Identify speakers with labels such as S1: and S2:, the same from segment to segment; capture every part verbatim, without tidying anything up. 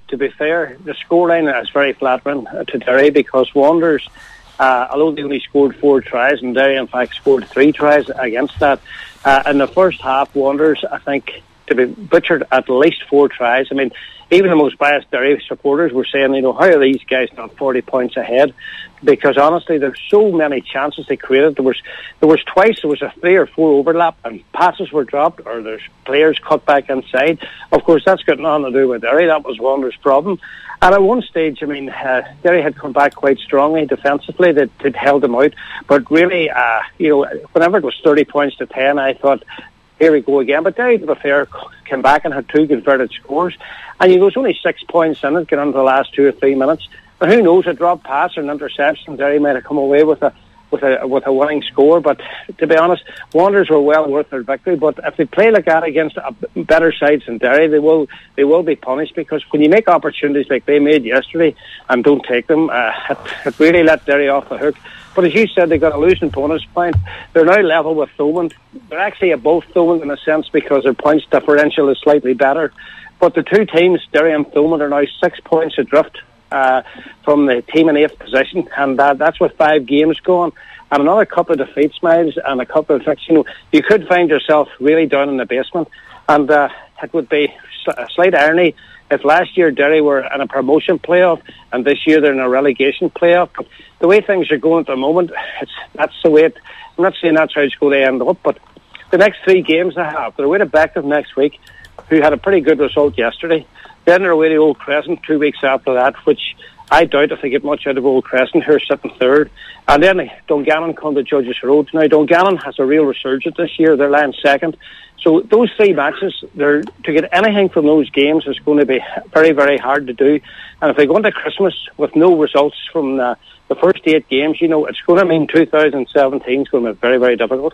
S1: to be fair, the scoreline is very flattering uh, to Derry, because Wanderers, uh, although they only scored four tries, and Derry in fact scored three tries against that, uh, in the first half, Wanderers, I think, to be butchered at least four tries. I mean, even the most biased Derry supporters were saying, you know, how are these guys not forty points ahead? Because honestly, there's so many chances they created. There was there was twice, there was a three or four overlap, and passes were dropped, or there's players cut back inside. Of course, that's got nothing to do with Derry. That was Wanderers' problem. And at one stage, I mean, uh, Derry had come back quite strongly defensively. They'd, they'd held them out. But really, uh, you know, whenever it was thirty points to ten, I thought, here we go again. But Derry, to be fair, came back and had two converted scores. And you know, there's only six points in it, getting into the last two or three minutes. But who knows, a drop pass or an interception, Derry might have come away with a with a with a winning score. But to be honest, Wanderers were well worth their victory. But if they play like that against a better sides than Derry, they will they will be punished, because when you make opportunities like they made yesterday and don't take them, uh, it, it really let Derry off the hook. But as you said, they got a losing bonus point. They're now level with Thomond. They're actually above Thomond in a sense, because their points differential is slightly better. But the two teams, Derry and Thomond, are now six points adrift uh, from the team in eighth position, and uh, that's with five games going. And another couple of defeats, Miles, and a couple of victories. You know, you could find yourself really down in the basement, and uh, it would be a slight irony if last year Derry were in a promotion playoff and this year they're in a relegation playoff. But the way things are going at the moment, it's that's the way it, I'm not saying that's how it's going to end up, but the next three games they have, they're away to Bective next week, who had a pretty good result yesterday. Then they're away to Old Crescent two weeks after that, which I doubt if they get much out of Old Crescent, who are sitting third. And then Dungannon come to Judges Road. Now, Dungannon has a real resurgence this year. They're lying second. So those three matches, they're, to get anything from those games is going to be very, very hard to do. And if they go into Christmas with no results from the, the first eight games, you know, it's going to mean two thousand seventeen is going to be very, very difficult.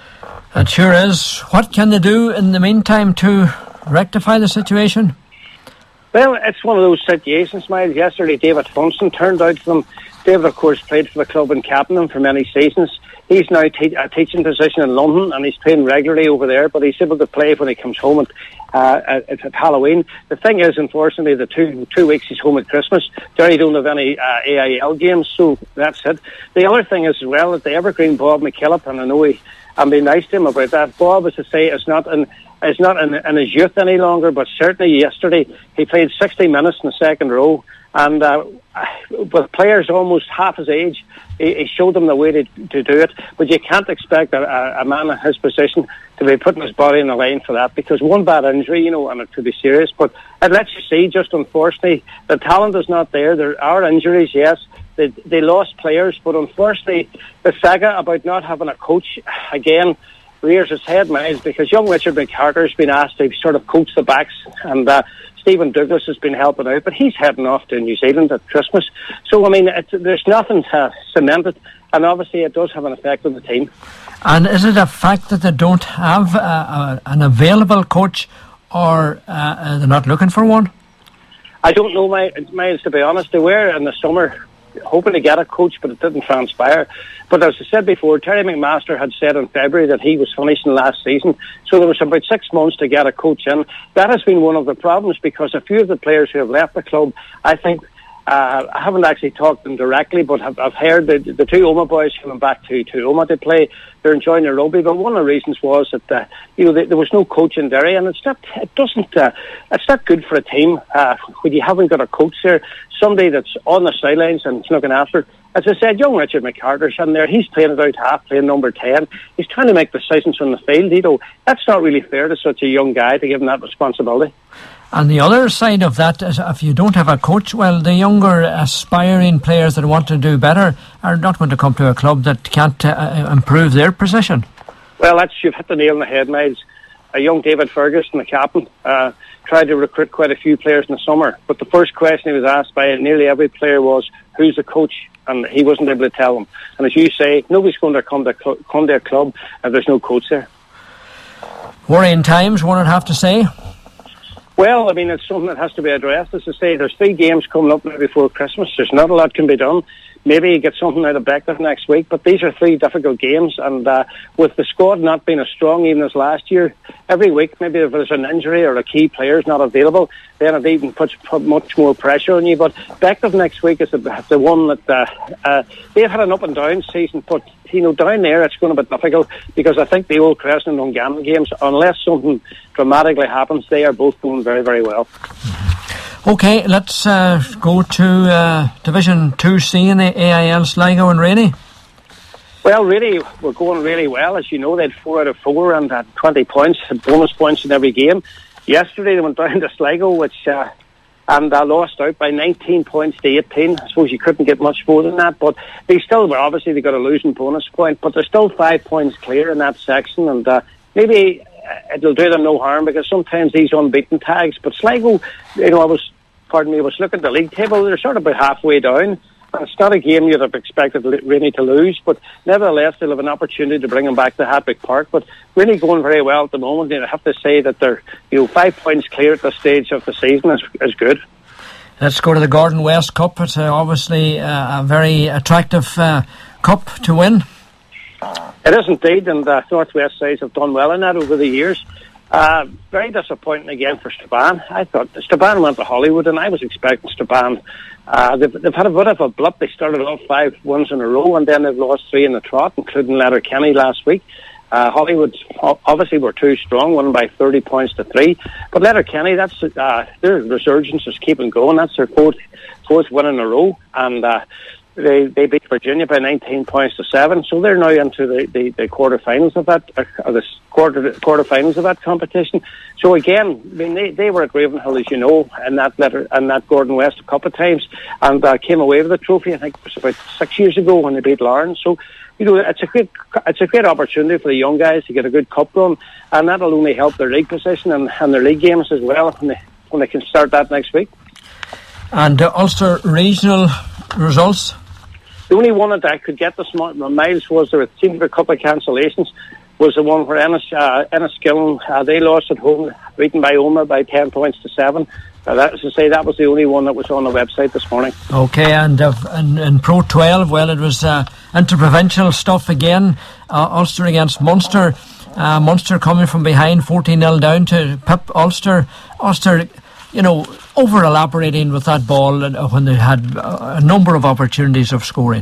S2: It sure is. What can they do in the meantime to rectify the situation?
S1: Well, it's one of those situations, Miles. Yesterday, David Funston turned out for them. David, of course, played for the club and captained them for many seasons. He's now te- a teaching position in London, and he's playing regularly over there, but he's able to play when he comes home at, uh, at, at Halloween. The thing is, unfortunately, the two two weeks he's home at Christmas, Derry don't have any uh, A I L games, so that's it. The other thing is, as well, that the evergreen Bob McKillop, and I know he, I'm being nice to him about that, Bob, as I say, is not in... is not in, in his youth any longer, but certainly yesterday he played sixty minutes in the second row, and uh, with players almost half his age, he, he showed them the way to, to do it. But you can't expect a, a man in his position to be putting his body in the line for that, because one bad injury, you know, and it could be serious. But it lets you see, just unfortunately, the talent is not there. There are injuries, yes. They, they lost players, but unfortunately, the saga about not having a coach, again, rears its head, Miles, because young Richard McCarter has been asked to sort of coach the backs, and uh, Stephen Douglas has been helping out, but he's heading off to New Zealand at Christmas. So, I mean, it's, there's nothing to cement it, and obviously it does have an effect on the team.
S2: And is it a fact that they don't have uh, uh, an available coach, or uh, they're not looking for one?
S1: I don't know, Miles, to be honest. They were in the summer hoping to get a coach, but it didn't transpire. But as I said before, Terry McMaster had said in February that he was finishing last season, so there was about six months to get a coach in. That has been one of the problems, because a few of the players who have left the club, I think, uh, I haven't actually talked to them directly, but have, I've heard that the two Oma boys coming back to, to Oma to play, they're enjoying their rugby. But one of the reasons was that uh, you know, there was no coach in Derry, and it's not, it doesn't, uh, it's not good for a team uh, when you haven't got a coach there, somebody that's on the sidelines and looking after it. As I said, young Richard McCarter's in there. He's playing it out half, playing number ten. He's trying to make decisions from the field. You know, that's not really fair to such a young guy, to give him that responsibility.
S2: And the other side of that is, if you don't have a coach, well, the younger aspiring players that want to do better are not going to come to a club that can't uh, improve their position.
S1: Well, that's, you've hit the nail on the head, Miles. A young David Ferguson, the captain, uh, tried to recruit quite a few players in the summer, but the first question he was asked by nearly every player was, who's the coach? And he wasn't able to tell them. And as you say, nobody's going to come to, cl- come to a club if there's no coach there.
S2: Worrying times, one would have to say.
S1: Well, I mean, it's something that has to be addressed. As I say, there's three games coming up now before Christmas. There's not a lot can be done. Maybe you get something out of Bective next week, but these are three difficult games, and uh, with the squad not being as strong even as last year, every week, maybe if there's an injury or a key player is not available, then it even puts put much more pressure on you. But Bective next week is the, the one that uh, uh, they've had an up and down season, but you know, down there it's going to be difficult, because I think the Old Crescent and Dungannon games, unless something dramatically happens, they are both going very, very well.
S2: OK, let's uh, go to uh, Division two C in the A I L, Sligo and Rainey.
S1: Well, really, we're going really well. As you know, they had four out of four and had twenty points, had bonus points in every game. Yesterday they went down to Sligo, which uh, and uh, lost out by nineteen points to eighteen. I suppose you couldn't get much more than that, but they still were, obviously they got a losing bonus point, but they're still five points clear in that section, and uh, maybe it'll do them no harm, because sometimes these unbeaten tags, but Sligo, you know, I was, pardon me, I was looking at the league table, they're sort of about halfway down. It's not a game you'd have expected Rainey to lose, but nevertheless they'll have an opportunity to bring them back to Hatwick Park. But really going very well at the moment, and I have to say that they're, you know, five points clear at this stage of the season is, is good.
S2: Let's go to the Gordon West Cup. It's uh, obviously uh, a very attractive uh, cup to win.
S1: It is indeed, and the North West sides have done well in that over the years. Uh, very disappointing again for Strabane. I thought Strabane went to Hollywood, and I was expecting Strabane. Uh, they've, they've had a bit of a blip. They started off five wins in a row, and then they've lost three in the trot, including Letterkenny last week. Uh, Hollywood obviously were too strong, won by thirty points to three. But Letterkenny, that's uh, their resurgence is keeping going. That's their fourth fourth win in a row, and uh, they they beat Virginia by nineteen points to seven. So they're now into the, the, the quarterfinals of that, or the quarter quarterfinals of that competition. So again, I mean, they, they were at Ravenhill, as you know, and that letter and that Gordon West a couple of times, and uh, came away with the trophy. I think it was about six years ago when they beat Lawrence. So, you know, it's a great it's a great opportunity for the young guys to get a good cup run, and that'll only help their league position and, and their league games as well when they when they can start that next week. And
S2: uh, Ulster regional results.
S1: The only one that I could get this miles was there seemed to be a couple of cancellations. Was the one where Ennis, uh, Enniskillen, uh, they lost at home, beaten by Omagh by ten points to seven. Uh, that is to say, that was the only one that was on the website this morning.
S2: Okay, and uh, in, in Pro twelve, well, it was uh, interprovincial stuff again. Uh, Ulster against Munster. Uh, Munster coming from behind, fourteen nil down to pip Ulster. Ulster, you know, over elaborating with that ball when they had a number of opportunities of scoring.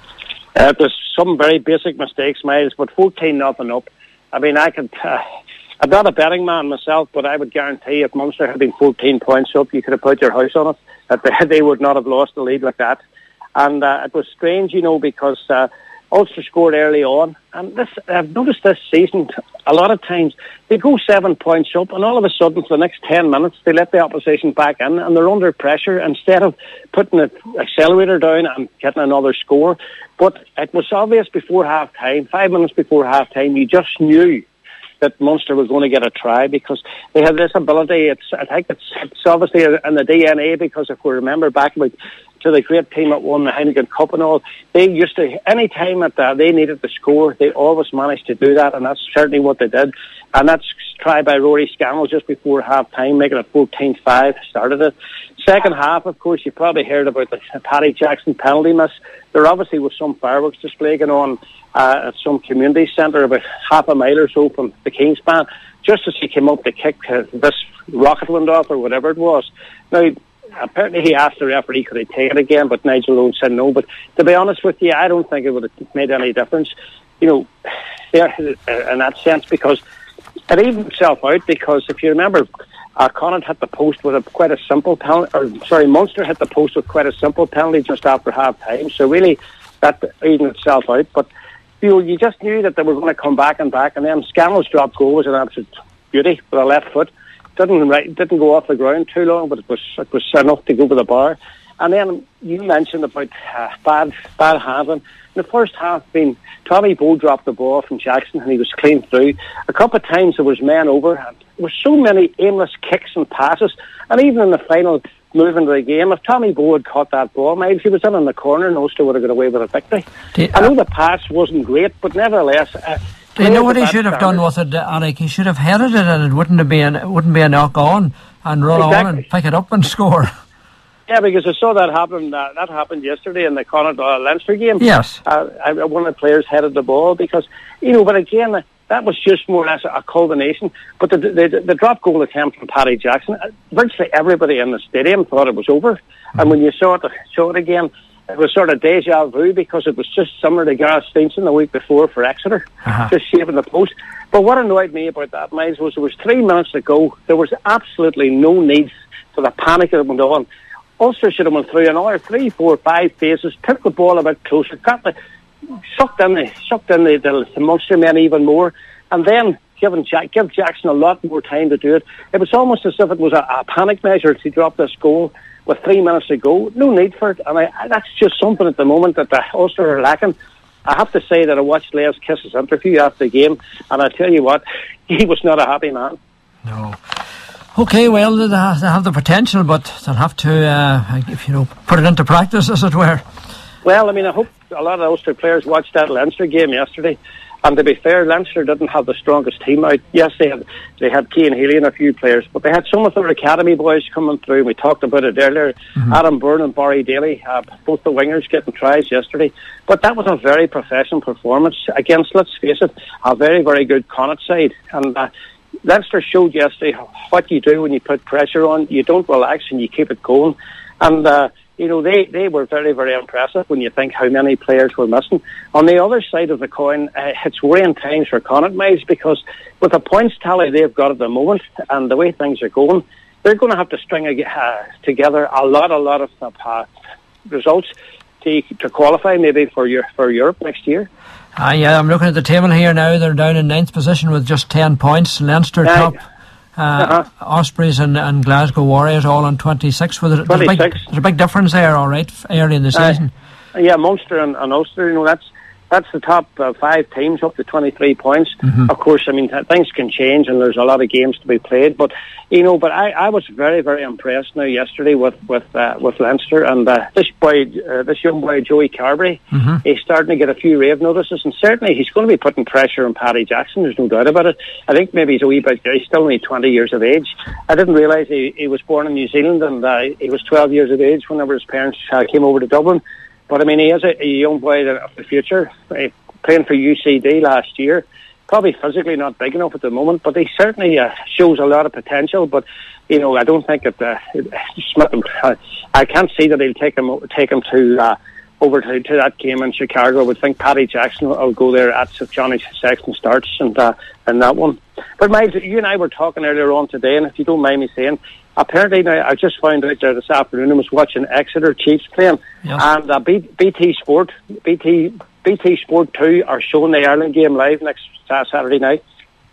S1: Uh, there's some very basic mistakes, Miles, but fourteen nothing up. I mean, I could. Uh, I'm not a betting man myself, but I would guarantee if Munster had been fourteen points up, you could have put your house on it, that they, they would not have lost the lead like that. And uh, it was strange, you know, because uh, Ulster scored early on, and this I've noticed this season a lot of times they go seven points up, and all of a sudden for the next ten minutes they let the opposition back in, and they're under pressure instead of putting the accelerator down and getting another score. But it was obvious before half time, five minutes before half time, you just knew that Munster was going to get a try, because they have this ability. It's I think it's, it's obviously in the D N A, because if we remember back like, to the great team that won the Heineken Cup and all, they used to, any time that uh, they needed to score, they always managed to do that, and that's certainly what they did. And that's tried by Rory Scannell just before half time, making it fourteen five, started it. Second half, of course, you probably heard about the Paddy Jackson penalty miss. There obviously was some fireworks display going on uh, at some community centre about half a mile or so from the Kingspan, just as he came up to kick uh, this rocket went off or whatever it was. Now, apparently he asked the referee could he take it again, but Nigel Owen said no. But to be honest with you, I don't think it would have made any difference, you know, there in that sense, because it evened itself out. Because if you remember, uh, Connacht hit the post with a quite a simple penalty, or sorry, Munster hit the post with quite a simple penalty just after half time. So really, that evened itself out. But you know, you just knew that they were going to come back and back, and then Scannell's drop goal was an absolute beauty with a left foot. Didn't right, didn't go off the ground too long, but it was it was enough to go to the bar. And then you mentioned about uh, bad bad handling. In the first half, being Tommy Bowe dropped the ball from Jackson, and he was clean through. A couple of times there was men over. And there were so many aimless kicks and passes, and even in the final move into the game, if Tommy Bowe had caught that ball, maybe if he was in in the corner, and Ulster would have got away with a victory. You, uh, I know the pass wasn't great, but nevertheless, uh,
S2: Do you know what he should have done with it, Alec? He should have headed it, and it wouldn't have been it wouldn't be a knock on, and run exactly. on and pick it up and score.
S1: Yeah, because I saw that happen. Uh, that happened yesterday in the Connacht uh, Leinster game.
S2: Yes,
S1: uh, one of the players headed the ball because you know. But again, uh, that was just more or less a, a culmination. But the, the the drop goal attempt from Paddy Jackson, uh, virtually everybody in the stadium thought it was over, mm-hmm. and when you saw it, saw it again. It was sort of deja vu because it was just similar to Gareth Steenson the week before for Exeter, uh-huh. just shaving the post. But what annoyed me about that, Miles, was there was three minutes to go. There was absolutely no need for the panic that went on. Ulster should have went through another three, four, five phases, took the ball a bit closer, got the sucked in the sucked in the, the, the Munster men even more, and then given Jack, give Jackson a lot more time to do it. It was almost as if it was a, a panic measure to drop this goal. With three minutes to go, no need for it, and I, that's just something at the moment that the Ulster are lacking. I have to say that I watched Les Kiss's interview after the game, and I tell you what, he was not a happy man.
S2: No. Okay, well, they have the potential, but they'll have to, uh, if you know, put it into practice, as it were.
S1: Well, I mean, I hope a lot of Ulster players watched that Leinster game yesterday. And to be fair, Leinster didn't have the strongest team out. Yes, they had they had Cian Healy and a few players, but they had some of their academy boys coming through. We talked about it earlier. Mm-hmm. Adam Byrne and Barry Daly, uh, both the wingers getting tries yesterday. But that was a very professional performance against, let's face it, a very, very good Connacht side. And uh, Leinster showed yesterday what you do when you put pressure on. You don't relax and you keep it going. And uh, you know, they, they were very, very impressive when you think how many players were missing. On the other side of the coin, uh, it's worrying times for Connacht, Miles, because with the points tally they've got at the moment and the way things are going, they're going to have to string uh, together a lot, a lot of uh, results to to qualify maybe for your, for Europe next year.
S2: Uh, yeah, I'm looking at the table here now. They're down in ninth position with just ten points. Leinster uh, top. Uh, uh-huh. Ospreys and, and Glasgow Warriors all on twenty-six. There's, there's, a big, there's a big difference there, all right, early in the season.
S1: Uh, yeah, Munster and, and Ulster, you know, that's that's the top uh, five teams up to twenty-three points. Mm-hmm. Of course, I mean, th- things can change and there's a lot of games to be played. But, you know, but I, I was very, very impressed now yesterday with with uh, with Leinster. And uh, this boy, uh, this young boy, Joey Carberry, mm-hmm. he's starting to get a few rave notices. And certainly he's going to be putting pressure on Paddy Jackson. There's no doubt about it. I think maybe he's a wee bit, he's still only twenty years of age. I didn't realise he, he was born in New Zealand and uh, he was twelve years of age whenever his parents uh, came over to Dublin. But, I mean, he is a, a young boy of the future. Uh, playing for U C D last year, probably physically not big enough at the moment, but he certainly uh, shows a lot of potential. But you know, I don't think that uh, Smith. Uh, I can't see that he'll take him take him to uh, over to, to that game in Chicago. I would think Paddy Jackson will, will go there at Johnny Sexton starts and uh, and that one. But Miles, you and I were talking earlier on today, and if you don't mind me saying, apparently now I just found out there this afternoon I was watching Exeter Chiefs playing, yes. and uh, B- BT Sport, BT. B T Sport two are showing the Ireland game live next uh, Saturday night.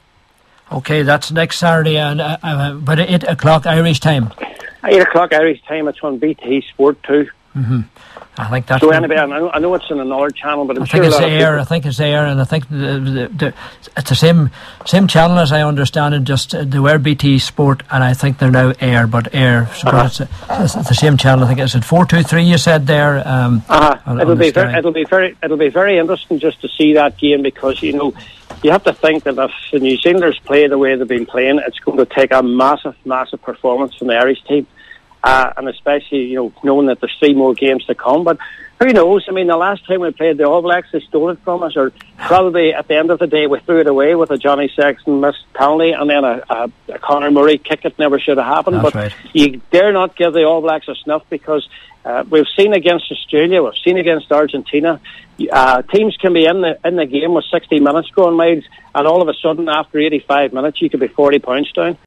S2: Okay, that's next Saturday, and uh, uh, but at eight o'clock Irish time. Eight
S1: o'clock Irish time. It's on B T Sport two.
S2: Mm-hmm. I think that's.
S1: So anyway, I know, I know it's in another channel, but I'm
S2: I
S1: sure
S2: think it's Air. I think it's Air, and I think the, the, the, it's the same same channel as I understand it. Just uh, they were B T Sport, and I think they're now Air, but Air. So uh-huh. it's, a, it's, it's the same channel. I think it's at four two three. You said there. Um,
S1: uh-huh. on, it'll on be very, it'll be very it'll be very interesting just to see that game, because you know you have to think that if the New Zealanders play the way they've been playing, it's going to take a massive, massive performance from the Irish team. Uh, and especially, you know, knowing that there's three more games to come. But who knows? I mean, the last time we played the All Blacks, they stole it from us, or probably at the end of the day, we threw it away with a Johnny Sexton missed penalty, and then a, a, a Conor Murray kick. It never should have happened.
S2: That's
S1: but
S2: right.
S1: You dare not give the All Blacks a snuff, because uh, we've seen against Australia, we've seen against Argentina, uh, teams can be in the in the game with sixty minutes going, Miles, and all of a sudden, after eighty-five minutes, you could be forty points down.